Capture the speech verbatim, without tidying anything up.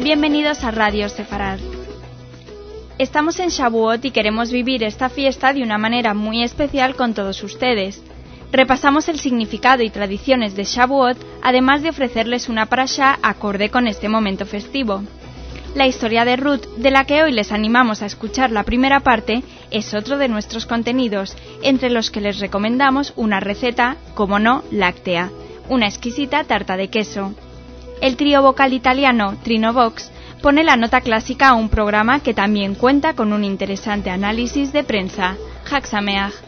Bienvenidos a Radio Sefarad. Estamos en Shavuot y queremos vivir esta fiesta de una manera muy especial con todos ustedes. Repasamos el significado y tradiciones de Shavuot, además de ofrecerles una parashá acorde con este momento festivo. La historia de Ruth, de la que hoy les animamos a escuchar la primera parte, es otro de nuestros contenidos, entre los que les recomendamos una receta, como no, láctea, una exquisita tarta de queso. El trío vocal italiano Trino Vox pone la nota clásica a un programa que también cuenta con un interesante análisis de prensa. Chag Sameach.